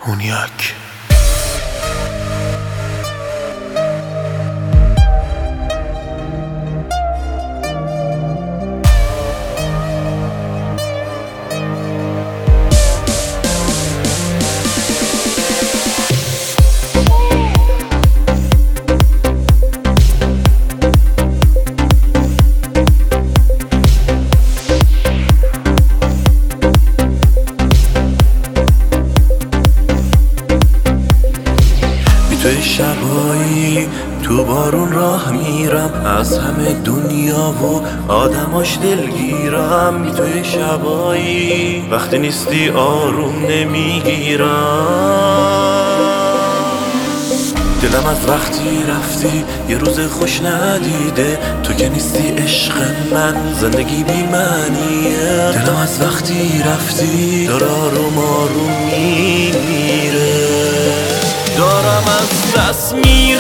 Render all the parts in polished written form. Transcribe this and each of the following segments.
هونیاک. توی شبایی تو بارون راه میرم، از همه دنیا و آدماش دلگیرم. توی شبایی وقتی نیستی آروم نمیگیرم. دلم از وقتی رفتی یه روز خوش ندیده، تو که نیستی عشق من زندگی بی معنیه. دلم از وقتی رفتی داره آروم آروم میمیره. دارم از دست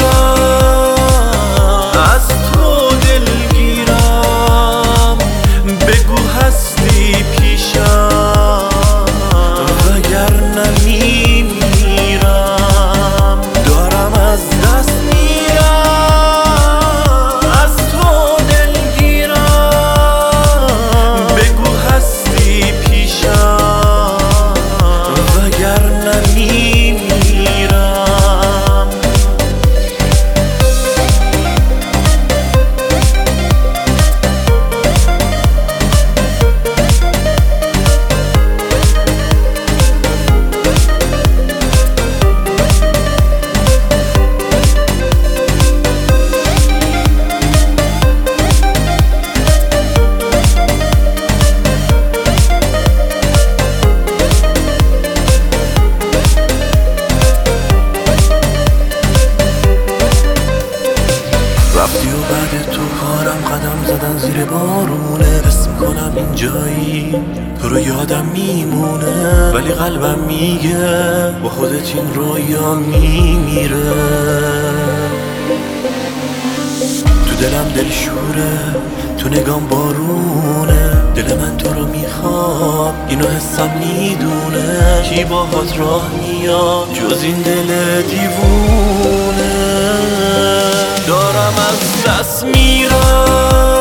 میرم، از تو دلگیرم. بگو هستی پیشم وگرنه میمیرم. دارم از دست میرم، از تو دلگیرم. بگو هستی پیشم وگرنه میمیرم. رفتی و بعد تو کارم قدم زدن زیر بارونه. حس میکنم این جایی تو رو یادم میمونه، ولی قلبم میگه با خودت این رویا میمیره. تو دلم دلشوره، تو نگام بارونه. دل من تو رو میخواد، اینو حسم میدونه. کی باهات راه میاد جز این دل دیوونه. دارم از دست میرم،